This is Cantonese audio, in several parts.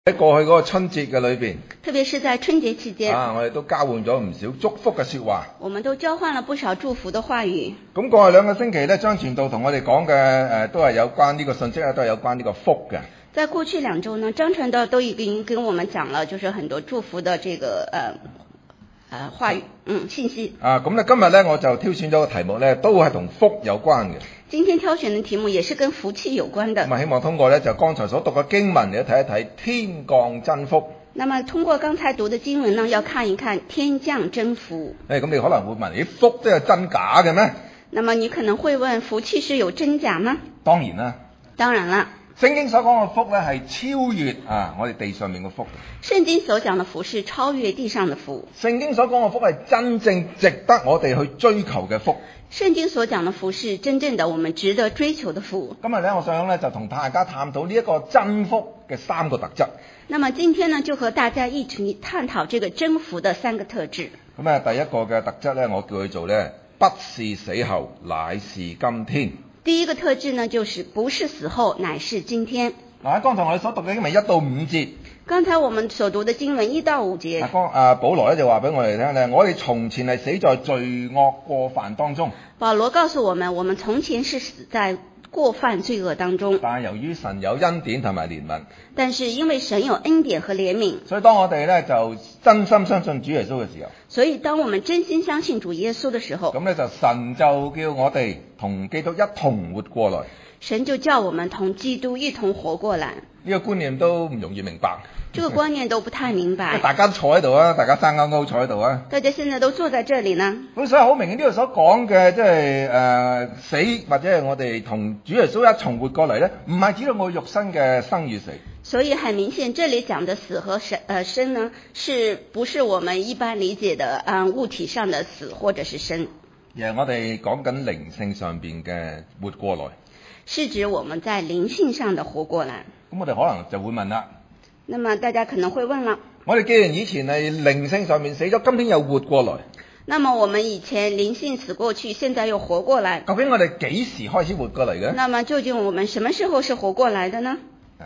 喺過去嗰個春節嘅裏邊， 特別是在春節期間， 我哋都交換咗唔少祝福嘅說話。 我們都交換了不少祝福的話語。 咁過去2個星期咧，張傳道同我哋講嘅都係有關呢個信息咧，都係有關呢個福嘅。 在過去2周呢，張傳道都已經跟我們講了，就是很多祝福的這個話語信息。 咁咧今日咧我就挑選咗個題目咧，都係同福有關嘅。 今天挑選的題目也是跟福氣有關的。 咁希望通過咧就剛才所讀嘅經文，你睇一睇天降真福。 那麼通過剛才讀的經文呢，要看一看天降真福。 咁你可能會問：福都有真假嘅咩？ 那麼你可能會問：福氣是有真假嗎？ 當然啦。 當然啦。 聖經所講嘅福咧係超越我哋地上面嘅福。 聖經所講的福是超越地上的福。 聖經所講嘅福係真正值得我哋去追求嘅福。 聖經所講的福是真正的我們值得追求的福。 今日咧，我想咧就同大家探討呢一個真福嘅3個特質。 那麼今天呢，就和大家一起探討這個真福的3個特質。 咁第一個嘅特質咧，我叫佢做咧，不是死後，乃是今天。 第一個特質呢，就是不是死後，乃是今天。 喺剛才我哋所讀嘅經文1到5節。 剛才我們所讀的經文1到5節。 保羅咧就話俾我哋聽咧，我哋從前係死在罪惡過犯當中。 保羅告訴我們，我們從前是死在過犯罪惡當中。 但係由於神有恩典同埋憐憫。 但是因為神有恩典和憐憫。 所以當我哋咧就真心相信主耶穌嘅時候。 所以當我們真心相信主耶穌的時候。 咁咧就神就叫我哋同基督一同活過來。 神就叫我們同基督一同活過來。 呢個觀念都唔容易明白。 這個觀念都不太明白。 大家坐喺度啊，大家生勾勾坐喺度啊。 大家現在都坐在這裡呢。 咁所以好明顯呢度所講嘅即係死或者係我哋同主耶穌一重活過嚟咧，唔係指到我肉身嘅生與死。 所以很明顯，這裡講的死和生呢，是不是我們一般理解的物體上的死或者是生？ 而係我哋講緊靈性上邊嘅活過來。 是指我們在靈性上的活過來。 咁我哋可能就會問啦。 那麼大家可能會問了， 我哋既然以前係靈性上面死咗，今天又活過來。 那麼我們以前靈性死過去，現在又活過來。 究竟我哋幾時開始活過嚟嘅？ 那麼究竟我們什麼時候是活過來的呢？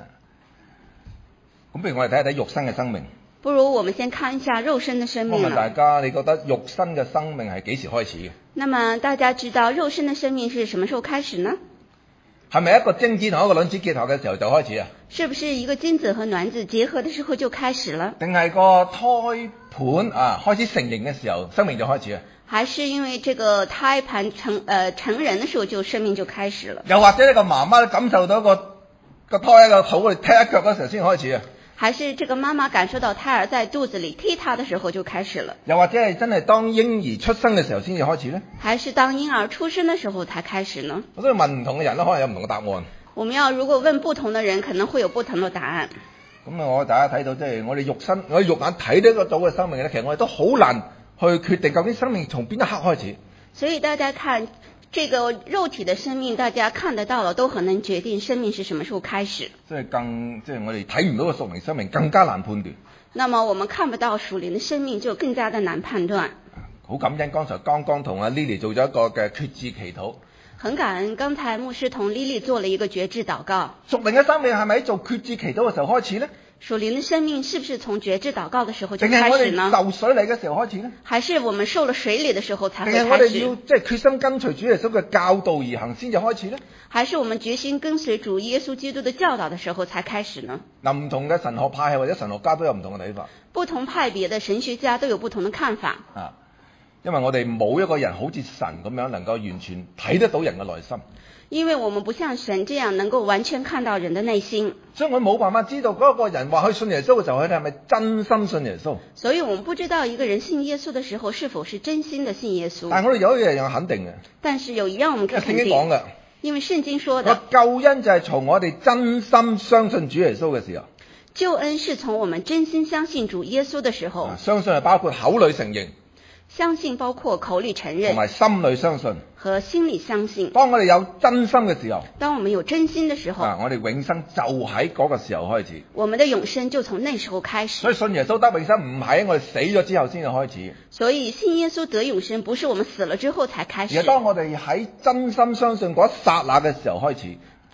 咁不如我哋睇一睇肉身嘅生命。 不如我們先看一下肉身的生命。 我問大家，你覺得肉身嘅生命係幾時開始嘅？ 那麼大家知道肉身的生命是什麼時候開始呢？ 係咪一個精子同一個卵子結合嘅時候就開始啊？ 是不是一個精子和卵子結合的時候就開始了？ 定係個胎盤開始成形嘅時候，生命就開始啊？ 還是因為這個胎盤成人的時候，就生命就開始了？ 又或者呢個媽媽感受到個胎喺個肚裏踢一腳嗰時候先開始啊？ 還是這個媽媽感受到胎兒在肚子裏踢他的時候就開始了？ 又或者係真係當嬰兒出生嘅時候先至開始呢？ 還是當嬰兒出生的時候才開始呢？ 我都要問唔同嘅人可能有唔同嘅答案。 我們要如果問不同的人，可能會有不同的答案。 咁大家睇到即係我哋肉眼睇得到嘅生命咧，其實我哋都好難去決定究竟生命從邊一刻開始。 所以大家看這個肉體的生命，大家看得到了，都很能決定生命是什麼時候開始。 即係我哋睇唔到嘅屬靈生命更加難判斷。 那麼我們看不到屬靈的生命，就更加的難判斷。 好感恩剛才剛同阿 Lily 做咗一個嘅決志祈禱。 很感恩剛才牧師同 Lily 做了一個決志禱告。 屬靈嘅生命係咪喺做決志祈禱嘅時候開始呢？ 屬靈的生命是不是從決志禱告的時候就開始呢？ 定係我哋受水禮嘅時候開始呢？ 還是我們受了水禮的時候才會開始？ 定係我哋要即係決心跟隨主耶穌嘅教導而行先至開始呢？ 還是我們決心跟隨主耶穌基督的教導的時候才開始呢？ 唔同嘅神學派系或者神學家都有唔同嘅睇法。 不同派別的神學家都有不同的看法。 因為我哋冇一個人好似神咁樣能夠完全睇得到人嘅內心。 因為我們不像神這樣能夠完全看到人的內心， 所以我冇辦法知道嗰個人話去信耶穌嘅時候，佢哋係咪真心信耶穌。 所以我們不知道一個人信耶穌的時候是否是真心的信耶穌。 但係我哋有一樣肯定嘅。但是有一樣我們可以肯定。 聖經講嘅。 因為聖經說的。 救恩就係從我哋真心相信主耶穌嘅時候。 救恩是從我們真心相信主耶穌的時候。 相信係包括口裏承認。 相信包括口裏承認。 同埋心裏相信。 和心裏相信。 當我哋有真心嘅時候。 當我們有真心的時候。 我哋永生就喺嗰個時候開始。 我們的永生就從那時候開始。 所以信耶穌得永生唔係喺我哋死咗之後先至開始。 所以信耶穌得永生不是我們死了之後才開始。 而當我哋喺真心相信嗰一剎那嘅時候開始。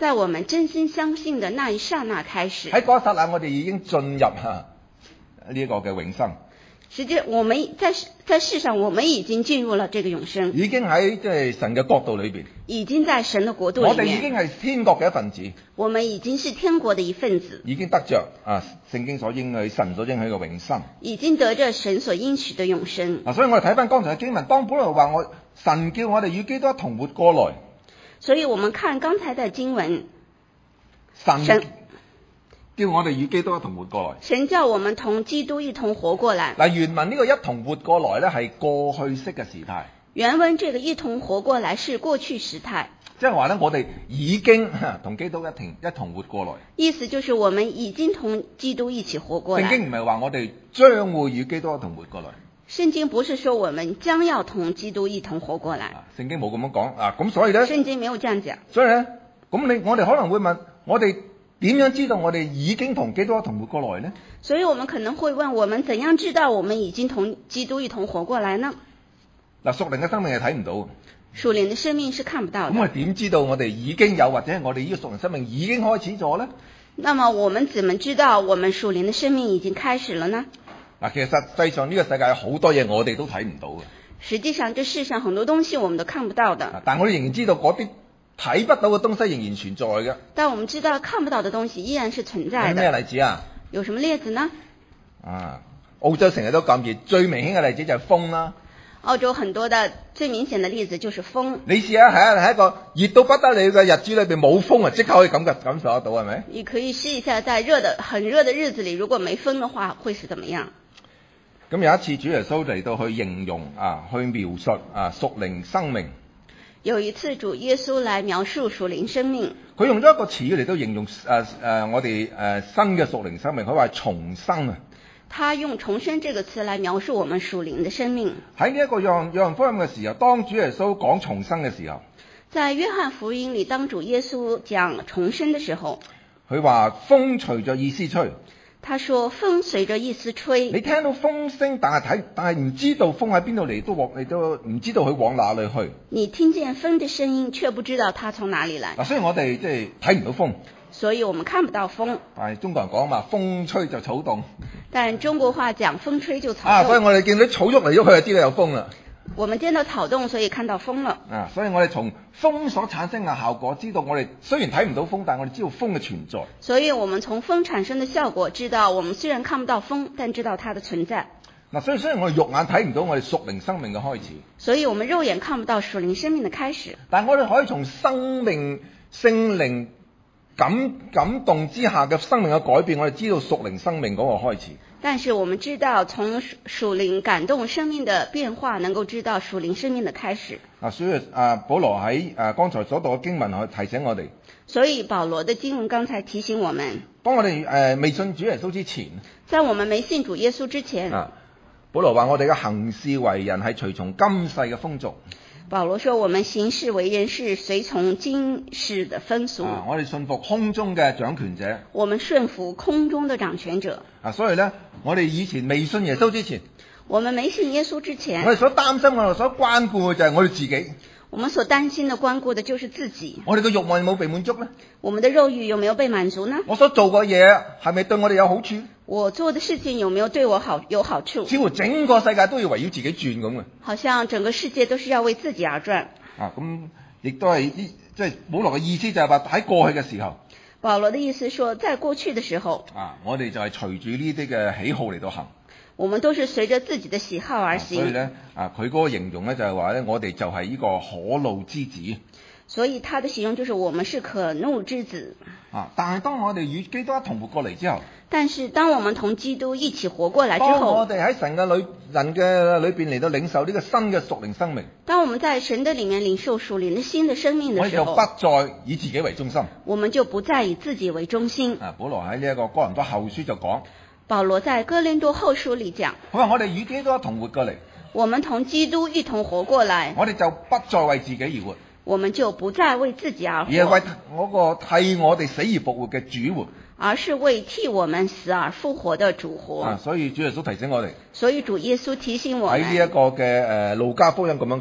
在我們真心相信的那一剎那開始， 喺嗰一剎那，我哋已經進入呢個嘅永生。 實際我們在世上，我們已經進入了這個永生， 已經喺即係神嘅國度裏邊， 已經在神的國度裏面， 我哋已經係天國嘅一份子， 我們已經是天國的一份子， 已經得着聖經所應許、神所應許嘅永生， 已經得着神所應許的永生。 所以我哋睇翻剛才嘅經文，當本來話神叫我哋與基督一同活過來， 所以我們看剛才的經文， 神叫我哋與基督一同活過來。 神叫我們同基督一同活過來。 嗱，原文呢個一同活過來咧係過去式嘅時態。 原文這個一同活過來是過去時態。 即係話咧，我哋已經同基督一同活過來。 意思就是我們已經同基督一起活過來。 聖經唔係話我哋將會與基督一同活過來。 聖經不是說我們將要同基督一同活過來。 聖經冇咁樣講咁所以咧， 聖經沒有這樣講。 所以咧，我哋可能會問，我哋點樣知道我哋已經同基督一同活過來呢？ 所以我們可能會問，我們怎樣知道我們已經同基督一同活過來呢？ 嗱，屬靈嘅生命係睇唔到嘅。 屬靈的生命是看不到的。 咁我哋點知道我哋已經有，或者係我哋呢個屬靈生命已經開始咗呢？ 那麼我們怎麼知道我們屬靈的生命已經開始了呢？ 嗱，其實實際上呢個世界有好多嘢我哋都睇唔到嘅。 實際上，這世上很多東西我們都看不到的。 但我哋仍然知道嗰啲睇不到嘅東西仍然存在嘅。 但我們知道看不到的東西依然是存在的。 有咩例子啊？ 有什麼例子呢？ 澳洲成日都咁熱，最明顯嘅例子就係風啦。 澳洲很多的最明顯的例子就是風。 你試下喺一個熱到不得了嘅日子裏邊冇風啊，即刻可以感受得到，係咪？ 你可以試一下，在很熱的日子裏，如果沒風的話，會是怎麼樣？ 咁有一次主耶穌嚟到去形容去描述屬靈生命。 有一次主耶穌來描述屬靈生命， 佢用咗一個詞語嚟到形容我哋新嘅屬靈生命，佢話重生啊。 他用重生這個詞來描述我們屬靈的生命。 喺呢一個約翰福音嘅時候，當主耶穌講重生嘅時候， 在約翰福音裏，當主耶穌講重生的時候， 佢話風隨着意思吹。 他說風隨着意思吹。 你聽到風聲，但係唔知道風喺邊度嚟，你都唔知道佢往哪裏去。 你聽見風的聲音，卻不知道它從哪裏來。 所以我哋即係睇唔到風。 所以我們看不到風。 但係中國人講嘛，風吹就草動。 但中國話講風吹就草動。 所以我哋見到草喐嚟喐去就知道有風啦。 我們見到草動，所以看到風了。 所以我哋從風所產生嘅效果，知道我哋雖然睇唔到風，但我哋知道風嘅存在。 所以我們從風產生的效果，知道我們雖然看不到風，但知道它的存在。 所以雖然我哋肉眼睇唔到我哋屬靈生命嘅開始， 所以我們肉眼看不到屬靈生命的開始， 但我哋可以從生命聖靈感動之下嘅生命嘅改變，我哋知道屬靈生命嗰個開始。 但是我們知道從屬靈感動生命的變化，能夠知道屬靈生命的開始。 所以保羅喺剛才所讀嘅經文去提醒我哋。 所以保羅的經文剛才提醒我們， 當我哋未信主耶穌之前， 在我們沒信主耶穌之前， 保羅話我哋嘅行事為人係隨從今世嘅風俗。 保羅說我們行事為人是隨從今世的風俗。 我哋信服空中嘅掌權者。 我們順服空中的掌權者。 所以呢，我哋以前未信耶穌之前， 我們沒信耶穌之前， 我哋所擔心、我哋所關顧嘅就係我哋自己。 我們所擔心的、關顧的就是自己。 我哋嘅慾望有冇被滿足呢？ 我們的肉慾有沒有被滿足呢？ 我所做嘅嘢係咪對我哋有好處？ 我做的事情有沒有對我有好處？ 似乎整個世界都要圍繞自己轉咁嘅。 好像整個世界都是要為自己而轉。 咁亦都係即係保羅嘅意思就係話喺過去嘅時候。 保羅的意思說，在過去的時候， 我哋就係隨住呢啲嘅喜好嚟到行。 我們都是隨着自己的喜好而行。 所以呢，佢嗰個形容呢就係話呢，我哋就係呢個可怒之子。 所以他的形容就是我們是可怒之子。 但係當我哋與基督一同活過嚟之後， 但是當我們同基督一起活過來之後， 當我哋喺神嘅人嘅裏邊嚟到領受呢個新嘅屬靈生命， 當我們在神的裡面領受屬靈的新的生命的時候， 我哋就不再以自己為中心。 我們就不再以自己為中心。 保羅喺呢一個哥林多後書就講， 保羅在哥林多後書裡講， 佢話我哋與基督一同活過嚟， 我們同基督一同活過來， 我哋就不再為自己而活， 我們就不再為自己而活， 而係為嗰個替我哋死而復活嘅主活， 而是為替我們死而復活的主活。 所以主耶穌提醒我哋， 所以主耶穌提醒我們， 喺呢一個嘅路加福音咁樣講，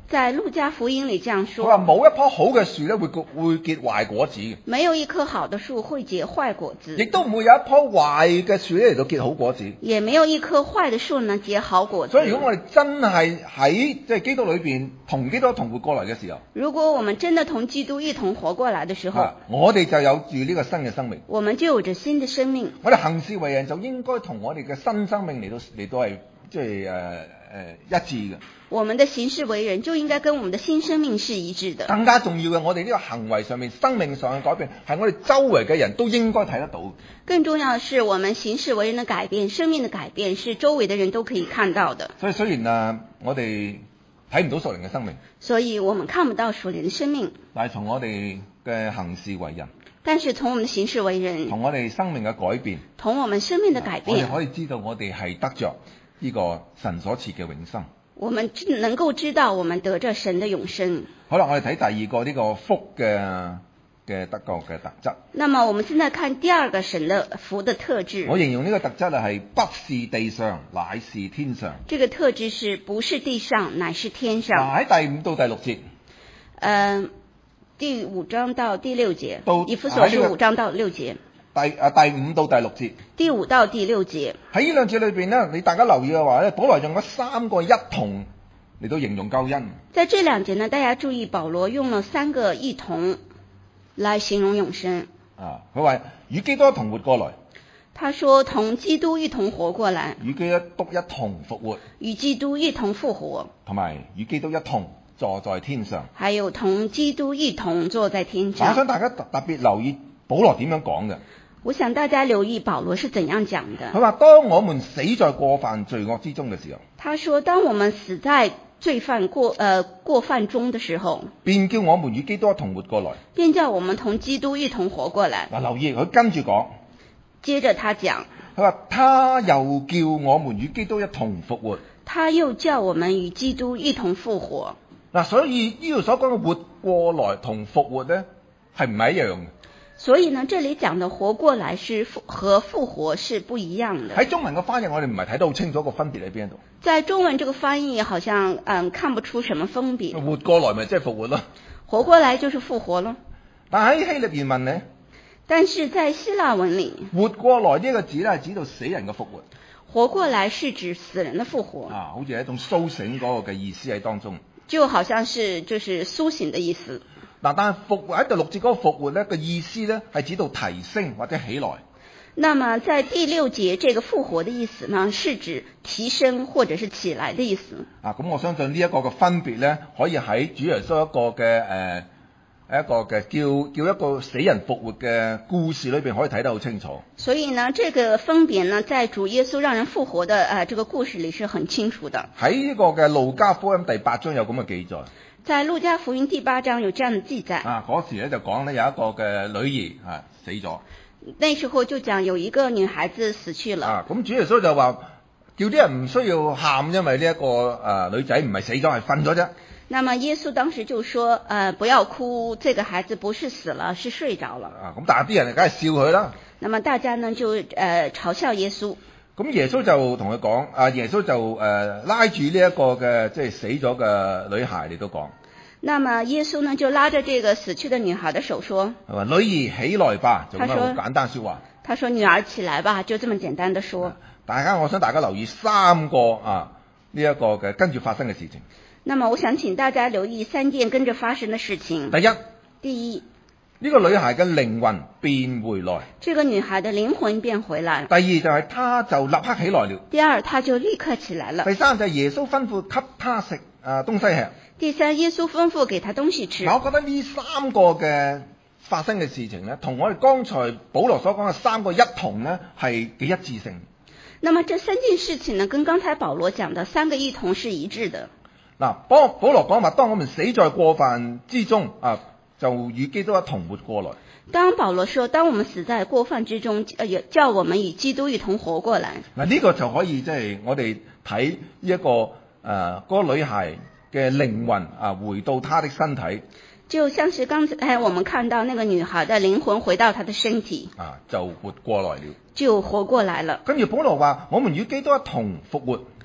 在路加福音里這樣佢話說， 冇一棵好嘅樹咧會結壞果子嘅， 沒有一棵好的樹會結壞果子， 亦都唔會有一棵壞嘅樹咧嚟到結好果子。 也沒有一棵壞的樹能結好果子。 所以如果我哋真係喺即係基督裏邊同基督同活過來嘅時候， 如果我們真的同基督一同活過來的時候， 我哋就有住呢個新嘅生命。 我們就有着新的生命。 我哋行事為人就應該同我哋嘅新生命嚟到係即係一致嘅。 我們的行事為人就應該跟我們的新生命是一致的。 更加重要嘅，我哋呢個行為上面、生命上嘅改變，係我哋周圍嘅人都應該睇得到。 更重要的是，我們行事為人的改變、生命的改變，是周圍的人都可以看到的。 所以雖然我哋睇唔到屬靈嘅生命， 所以我們看不到屬靈的生命， 但係從我哋嘅行事為人， 但是從我們的行事為人， 同我哋生命嘅改變， 從我們生命的改變， 我哋可以知道我哋係得着呢個神所賜嘅永生。 我們能夠知道我們得着神的永生。 好啦，我哋睇第二個呢個福嘅得救嘅特質。 那麼我們現在看第二個神的福的特質。 我形容呢個特質係不是地上，乃是天上。 這個特質是不是地上，乃是天上。 喺第5到第6節。 第5章到第6節。以弗所書5章到6節。 第5到第6節。 第5到第6節。喺呢兩節裏邊呢，你大家留意嘅話咧，保羅用咗3個一同嚟到形容救恩。 在這兩節呢，大家注意，保羅用了3個一同來形容永生。 佢話與基督一同活過來。 他說同基督一同活過來。 與基督一同復活。 與基督一同復活。 同埋與基督一同坐在天上。 還有同基督一同坐在天上。 我想大家特別留意保羅點樣講嘅。 我想大家留意保羅是怎樣講的。 佢話當我們死在過犯罪惡之中嘅時候， 他說當我們死在罪犯過犯中的時候， 便叫我們與基督一同活過來。 便叫我們同基督一同活過來。 留意佢跟住講， 接着他講， 佢話他又叫我們與基督一同復活。 他又叫我們與基督一同復活。 所以呢度所講嘅活過來同復活呢，係唔係一樣嘅？ 所以呢，這裡講的活過來是和復活是不一樣的。 喺中文嘅翻譯，我哋唔係睇到好清楚個分別喺邊度。 在中文這個翻譯好像看不出什麼分別。 活過來咪即係復活咯。 活過來就是復活咯。 但喺希臘原文呢？ 但是在希臘文裡， 活過來呢個字咧係指到死人嘅復活。 活過來是指死人的復活。 好似係一種甦醒嗰個嘅意思喺當中。 就好像是就是甦醒的意思。 但係復活喺第6節嗰個復活咧嘅意思咧係指到提升或者起來。 那麼在第6節這個復活的意思呢，是指提升或者是起來的意思。 咁我相信呢一個嘅分別咧，可以喺主耶穌一個嘅叫一個死人復活嘅故事裏邊可以睇得好清楚。 所以呢，這個分別呢，在主耶穌讓人復活的這個故事裡是很清楚的。 喺呢個嘅路加福音第8章有咁嘅記載。 在路加福音第8章有這樣的記載。 嗰時咧就講咧有一個嘅女兒死咗。 那時候就講有一個女孩子死去了。 咁主耶穌就話叫啲人唔需要喊，因為呢一個女仔唔係死咗，係瞓咗啫。 那麼耶穌當時就說，不要哭，這個孩子不是死了，是睡着了。 咁但係啲人梗係笑佢啦。 那麼大家呢就嘲笑耶穌。 咁耶穌就同佢講，耶穌就拉住呢一個嘅即係死咗嘅女孩嚟到講。 那麼耶穌呢就拉着這個死去的女孩的手說， 女兒起來吧，就咁樣好簡單說話。 他說女兒起來吧，就這麼簡單的說。 我想大家留意3個呢一個嘅跟住發生嘅事情。 那麼我想請大家留意3件跟着發生的事情。第一， 呢個女孩嘅靈魂變回來。 這個女孩的靈魂變回來。 第二就係她就立刻起來了。 第二，她就立刻起來了。 第三就係耶穌吩咐給她食東西吃。 第三，耶穌吩咐給她東西吃。 我覺得呢3個嘅發生嘅事情呢，同我哋剛才保羅所講嘅3個一同呢，係幾一致性。 那麼這3件事情呢，跟剛才保羅講的3個一同是一致的。 保羅講話，當我們死在過犯之中就與基督一同活過來。當保羅說，當我們死在過犯之中，叫我們與基督一同活過來。 呢個就可以即係我哋睇一個嗰個女孩嘅靈魂回到她的身體。 就像是剛才我們看到那個女孩的靈魂回到她的身體， 就活過來了， 就活過來了。 跟住保羅話，我們與基督一同復活。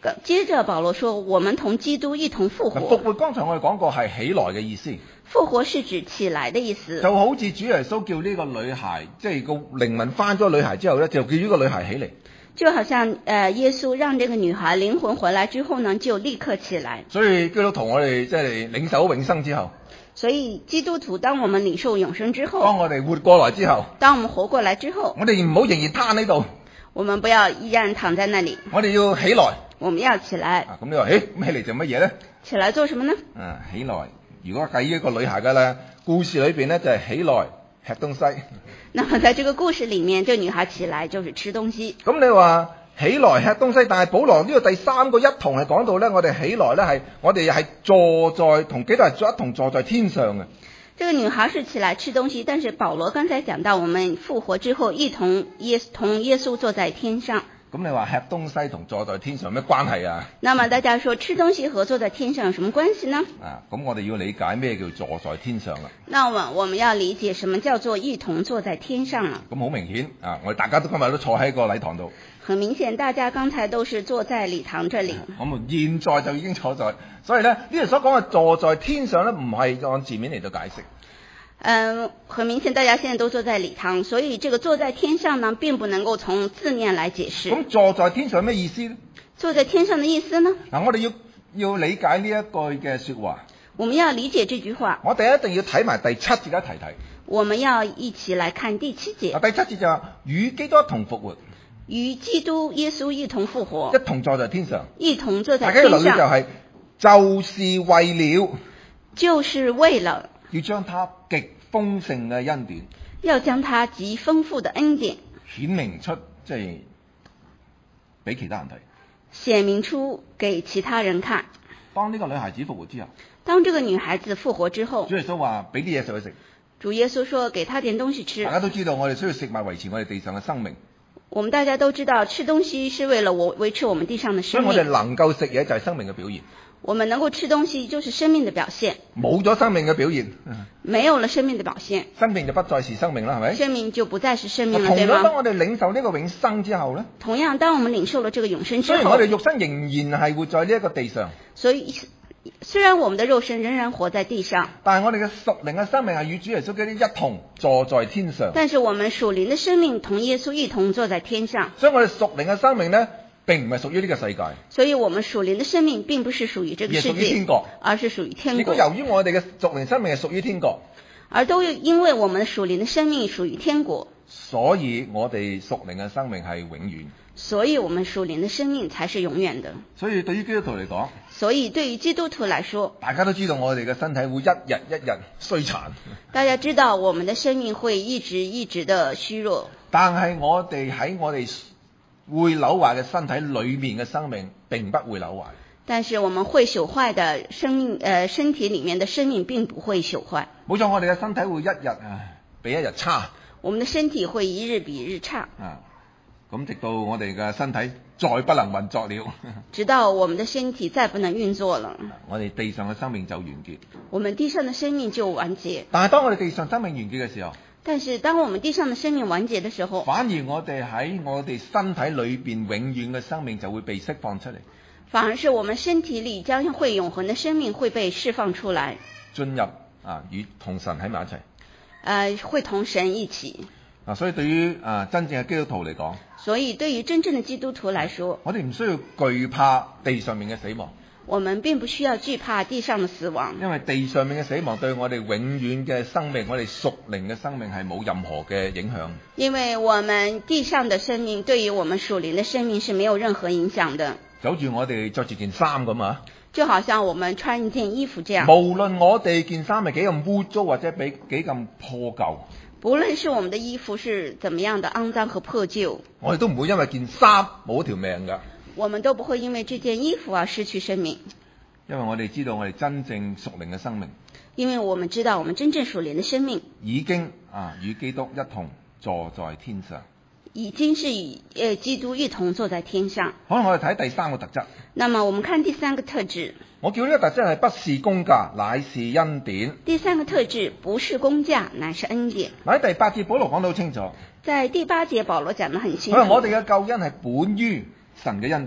接着保羅說，我們同基督一同復復活。 活剛才我哋講過係起來嘅意思， 復活是指起來的意思， 就好似主耶穌叫呢個女孩，即係個靈魂翻咗女孩之後呢，就叫呢個女孩起嚟。 就好像耶穌讓這個女孩靈魂回來之後呢，就立刻起來。 所以基督徒我哋即係領受永生之後， 所以基督徒當我們領受永生之後， 當我哋活過來之後， 當我們活過來之後， 我哋唔好仍然攤喺度， 我們不要依然躺在那裡， 我哋要起來。 我們要起來。 咁你話，咁起嚟做乜嘢呢？ 起來做什麼呢？ 起來。如果計一個女孩嘅咧，故事裏邊呢，就係起來吃東西。 那麼在這個故事裡面，這女孩起來就是吃東西。 咁你話起來吃東西，但係保羅呢個第三個一同係講到呢，我哋起來呢係我哋係坐在同基督係一同坐在天上嘅。 這個女孩是起來吃東西，但是保羅剛才講到，我們復活之後一同耶穌坐在天上。 咁你話吃東西同坐在天上有咩關係啊？ 那麼大家說吃東西和坐在天上有什麼關係呢？ 咁我哋要理解咩叫坐在天上啦。 那我們要理解什麼叫做一同坐在天上了。 咁好明顯我哋大家都今日都坐喺個禮堂度。 很明顯，大家剛才都是坐在禮堂這裡。 我們現在就已經坐在，所以呢度所講嘅坐在天上呢，唔係按字面嚟到解釋。 很明顯，大家現在都坐在禮堂，所以這個坐在天上呢，並不能夠從字面來解釋。 咁坐在天上有咩意思呢？ 坐在天上的意思呢？ 我哋要理解呢一句嘅說話。 我們要理解這句話。 我哋一定要睇埋第七節一提。 我們要一起來看第七節。 第七節就話與基督一同復活。 與基督耶穌一同復活。 一同坐在天上。 一同坐在天上。 大家要留意就是為了。 就是為了。 要將他極豐盛嘅恩典， 要將他極豐富的恩典顯明出，即係俾其他人睇。 顯明出給其他人看。 當呢個女孩子復活之後， 當這個女孩子復活之後， 主耶穌話俾啲嘢食佢食。 主耶穌說給他點東西吃。 大家都知道我哋需要食物維持我哋地上嘅生命。 我們大家都知道吃東西是為了維持我們地上的生命。 所以我哋能夠食嘢就係生命嘅表現。 我們能夠吃東西就是生命的表現。 冇咗生命嘅表現， 沒有了生命的表現， 生命就不再是生命啦，係咪？ 生命就不再是生命了， 對嗎？同樣當對嗎？ 我哋領受呢個永生之後呢， 同樣當我們領受了這個永生之後， 雖然我哋肉身仍然係活在呢一個地上， 所以雖然我們的肉身仍然活在地上， 但係我哋嘅屬靈嘅生命係與主耶穌基督一同坐在天上。 但是我們屬靈的生命同耶穌一同坐在天上。 所以我哋屬靈嘅生命呢，並唔係屬於呢個世界。 所以我們屬靈的生命並不是屬於這個世界， 而屬於天國， 而是屬於天國。 如果由於我哋嘅屬靈生命係屬於天國， 而都因為我們的屬靈的生命屬於天國， 所以我哋屬靈嘅生命係永遠。 所以我們屬靈的生命才是永遠的。 所以對於基督徒嚟講， 所以對於基督徒來說， 大家都知道我哋嘅身體會一日一日衰殘。 大家知道我們的生命會一直的虛弱。但係我哋喺我哋會朽壞嘅身體裏面嘅生命並不會朽壞。 但是我們會朽壞的生命，身體裏面的生命並不會朽壞。 冇錯，我哋嘅身體會一日比一日差。 我們的身體會一日比一日差。 咁直到我哋嘅身體再不能運作了， 直到我們的身體再不能運作了， 我哋地上嘅生命就完結。 我們地上的生命就完結。 但係當我哋地上生命完結嘅時候， 但是當我們地上的生命完結的時候， 反而我哋喺我哋身體裏邊永遠嘅生命就會被釋放出嚟。 反而是我們身體裏將會永恆的生命會被釋放出來， 進入與同神喺埋一齊， 會同神一起。 所以對於真正嘅基督徒嚟講， 所以對於真正的基督徒來說， 我哋唔需要懼怕地上面嘅死亡。 我們並不需要懼怕地上的死亡， 因為地上面嘅死亡對我哋永遠嘅生命，我哋屬靈嘅生命係冇任何嘅影響。 因為我們地上的生命對於我們屬靈的生命是沒有任何影響的。 就好似我哋着住件衫咁啊， 就好像我們穿一件衣服這樣。 無論我哋件衫係幾咁污糟或者幾咁破舊， 不論是我們的衣服是怎麼樣的骯髒和破舊， 我哋都唔會因為件衫冇一條命㗎。 我們都不會因為這件衣服而失去生命。 因為我哋知道我哋真正屬靈嘅生命， 因為我們知道我們真正屬靈的生命已經與基督一同坐在天上。 已經是與基督一同坐在天上。 好，我哋睇第三個特質。 那麼我們看第三個特質。 我叫呢個特質係不是工價，乃是恩典。 第三個特質不是工價，乃是恩典。 喺第八節保羅講得好清楚。 在第八節保羅講得很清楚。 我哋嘅救恩係本於神嘅恩典。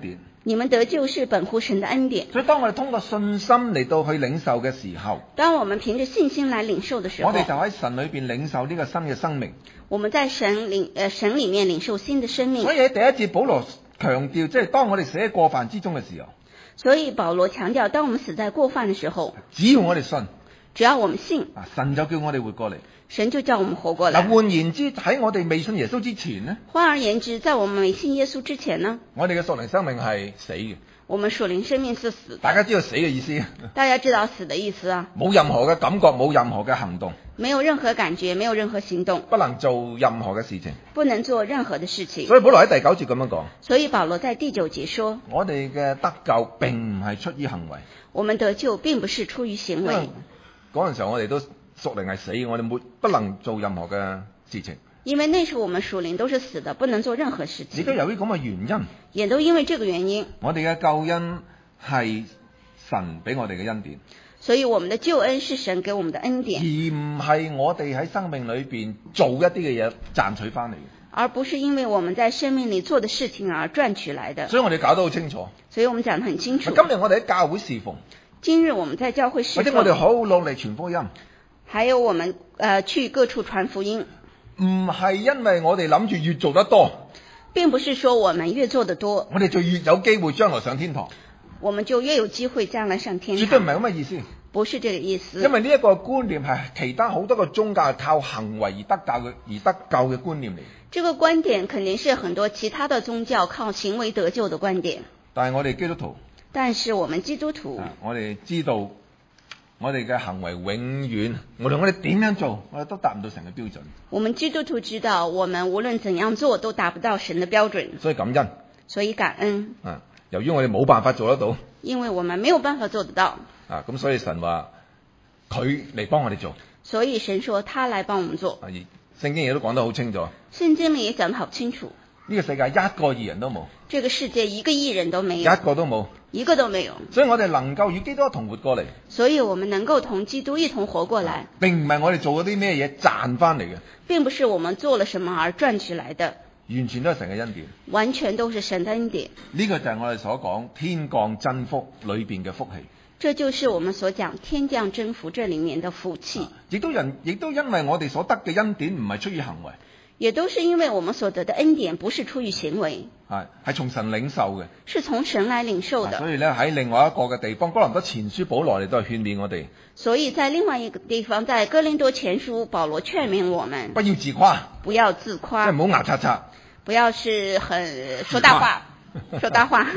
你們得救是本乎神的恩典。 所以當我哋通過信心嚟到去領受嘅時候， 當我們憑着信心來領受的時候， 我哋就喺神裏邊領受呢個新嘅生命。 我們在神裏面領受新的生命。 所以喺第一節保羅強調，即係當我哋死喺過犯之中嘅時候， 所以保羅強調，當我們死在過犯的時候， 只要我哋信， 只要我們信， 神就叫我哋活過嚟。 神就叫我們活過來。 換言之，喺我哋未信耶穌之前呢， 換而言之，在我們未信耶穌之前呢， 我哋嘅屬靈生命係死嘅。 我們屬靈生命是死的。 大家知道死嘅意思？ 大家知道死的意思啊？ 冇任何嘅感覺，冇任何嘅行動， 沒有任何感覺，沒有任何行動， 不能做任何嘅事情， 不能做任何的事情。 所以保羅喺第9節咁樣講。 所以保羅在第9節說， 我哋嘅得救並唔係出於行為。 我們得救並不是出於行為。 嗰陣時候我哋都屬靈係死嘅，我哋不能做任何嘅事情。 因為那時候我們屬靈都是死的，不能做任何事情。 亦都由於咁嘅原因， 也都因為這個原因， 我哋嘅救恩係神俾我哋嘅恩典。 所以我們的救恩是神給我們的恩典， 而唔係我哋喺生命裏邊做一啲嘅嘢賺取翻嚟嘅。 而不是因為我們在生命裏做的事情而賺取來的。 所以我哋搞得好清楚。 所以我們講得很清楚。 今日我哋喺教會侍奉， 今日我們在教會侍奉， 或者我哋好努力傳福音， 還有我們去各處傳福音， 唔係因為我哋諗住越做得多， 並不是說我們越做得多， 我哋就越有機會將來上天堂， 我們就越有機會將來上天堂。 絕對唔係咁嘅意思。 不是這個意思。 因為呢一個觀念係其他好多個宗教係靠行為而得救嘅觀念嚟。 這個觀點肯定是很多其他的宗教靠行為得救的觀點。 但係我哋基督徒， 但是我們基督徒， 我哋知道我哋嘅行為永遠，無論我哋點樣做，我哋都達唔到神嘅標準。 我們基督徒知道，我們無論怎樣做都達不到神的標準。 所以感恩。 所以感恩。 由於我哋冇辦法做得到， 因為我們沒有辦法做得到。 咁所以神話佢嚟幫我哋做。 所以神說他來幫我們做。 聖經亦都講得好清楚。 聖經裏也講得好清楚。 呢個世界一個義人都冇。 這個世界一個義人都沒有。 一個都冇。 一個都沒有。 所以我哋能夠與基督同活過嚟。 所以我們能夠同基督一同活過來。 並唔係我哋做嗰啲咩嘢賺翻嚟嘅。 並不是我們做了什麼而賺取來的。 完全都係神嘅恩典。 完全都是神的恩典。 呢個就係我哋所講天降真福裏邊嘅福氣。 這就是我們所講天降真福這裡面的福氣。亦都因為我哋所得嘅恩典唔係出於行為。 也都是因為我們所得的恩典不是出於行為。 係從神領受嘅。 是從神來領受的。 所以咧喺另外一個嘅地方，哥林多前書保羅嚟都係勸勉我哋。 所以在另外一個地方，在哥林多前書保羅勸勉我們， 不要自誇。 不要自誇。 即係唔好牙擦擦。 不要是很說大話。說大話。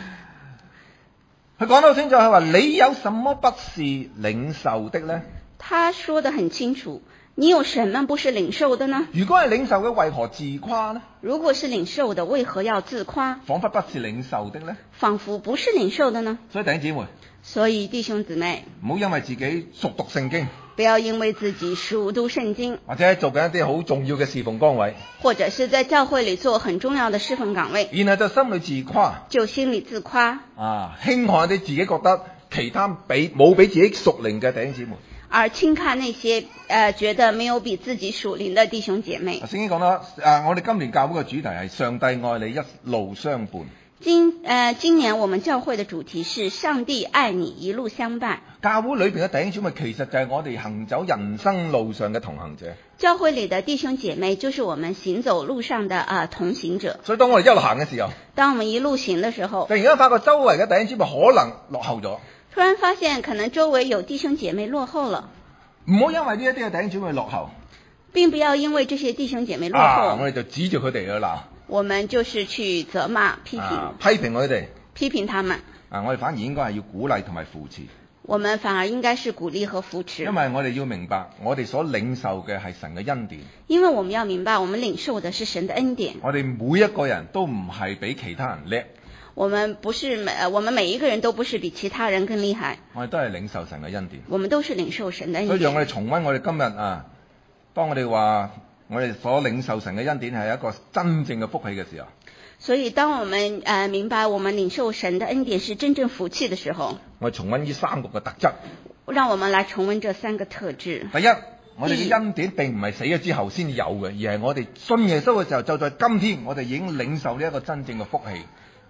佢講得好清楚，佢話你有什麼不是領受的呢？ 他說得很清楚，你有什麼不是領受的呢？ 如果係領受嘅，為何自誇呢？ 如果是領受的，為何要自誇？ 仿佛不是領受的呢？ 仿佛不是領受的呢？ 所以弟兄姊妹， 所以弟兄姊妹， 唔好因為自己熟讀聖經， 不要因為自己熟讀聖經， 或者做緊一啲好重要嘅侍奉崗位， 或者是在教會裏做很重要的侍奉崗位， 然後就心裏自誇， 就心裏自誇， 輕看啲自己覺得其他冇比自己屬靈嘅弟兄姊妹， 而輕看那些覺得沒有比自己屬靈的弟兄姐妹。 聖經講啦，我哋今年教會嘅主題係上帝愛你一路相伴。 今年我們教會的主題是上帝愛你一路相伴。 教會裏邊嘅弟兄姐妹其實就係我哋行走人生路上嘅同行者。 教會裏的弟兄姐妹就是我們行走路上的同行者。 所以當我哋一路行嘅時候， 當我們一路行的時候， 突然間發覺周圍嘅弟兄姐妹可能落後咗。 突然發現可能周圍有弟兄姐妹落後了。 唔好因為呢一啲嘅弟兄姐妹落後， 並不要因為這些弟兄姐妹落後， 我哋就指住佢哋去鬧。 我們就是去責罵、批評佢哋， 批評他們。 我哋反而應該係要鼓勵同埋扶持。 我們反而應該是鼓勵和扶持。 因為我哋要明白，我哋所領受嘅係神嘅恩典。 因為我們要明白，我們領受的是神的恩典。 我哋每一個人都唔係比其他人叻。 我們每一個人都不是比其他人更厲害。 我哋都係領受神嘅恩典。 我們都是領受神的恩典。 所以讓我哋重溫我哋今日當我哋話我哋所領受神嘅恩典係一個真正嘅福氣嘅時候。 所以當我們明白我們領受神的恩典是真正福氣的時候， 我哋重溫呢三個嘅特質。 讓我們來重溫這三個特質。 第一，我哋嘅恩典並唔係死咗之後先有嘅，而係我哋信耶穌嘅時候，就在今天我哋已經領受呢一個真正嘅福氣。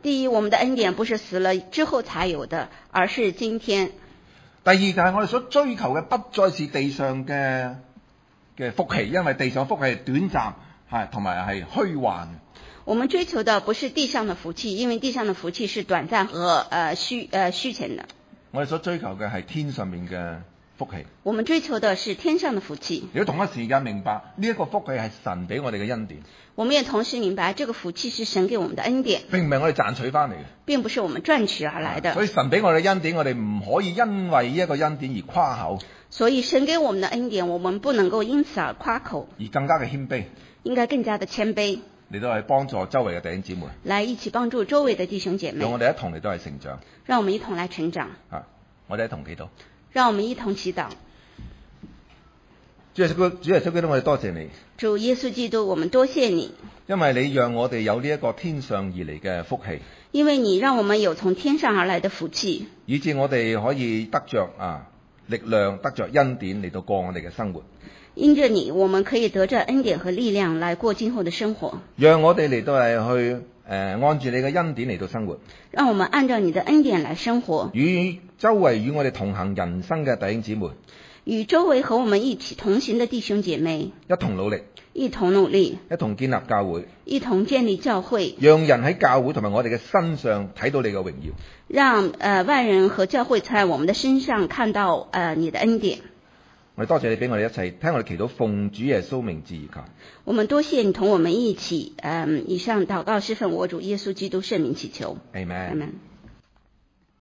第一，我們的恩典不是死了之後才有的，而是今天。 第二就係我哋所追求嘅，不再是地上嘅福氣，因為地上福氣係短暫，同埋係虛幻。 我們追求的不是地上的福氣，因為地上的福氣是短暫和虛潛的。 我哋所追求嘅係天上面嘅福氣。 我們追求的是天上的福氣。 如果同一時間明白呢一個福氣係神俾我哋嘅恩典， 我們也同時明白這個福氣是神給我們的恩典， 並唔係我哋賺取翻嚟嘅， 並不是我們賺取而來的。 所以神俾我哋恩典，我哋唔可以因為呢一個恩典而誇口。 所以神給我們的恩典，我們不能夠因此而誇口， 而更加嘅謙卑， 應該更加的謙卑， 嚟到係幫助周圍嘅弟兄姊妹， 來一起幫助周圍的弟兄姐妹， 讓我哋一同嚟到係成長。 讓我們一同來成長。 我哋一同祈禱， 讓我們一同祈禱。 主耶穌基督，我哋多謝你。 主耶穌基督，我們多謝你， 因為你讓我哋有呢一個天上而嚟嘅福氣， 因為你讓我們有從天上而來的福氣， 以致我哋可以得着力量，得着恩典嚟到過我哋嘅生活。 因着你，我們可以得着恩典和力量來過今後的生活。 讓我哋嚟到係去按住你嘅恩典嚟到生活， 讓我們按照你的恩典來生活， 與周圍與我哋同行人生嘅弟兄姊妹， 與周圍和我們一起同行的弟兄姐妹一同努力， 一同努力， 一同建立教會， 一同建立教會， 讓人喺教會同埋我哋嘅身上睇到你嘅榮耀， 讓外人和教會在我們的身上看到你的恩典。 我哋多謝你俾我哋一齊聽我哋祈禱，奉主耶穌名字而求。 我們多謝你同我們一起以上禱告是奉我主耶穌基督聖名祈求。 Amen。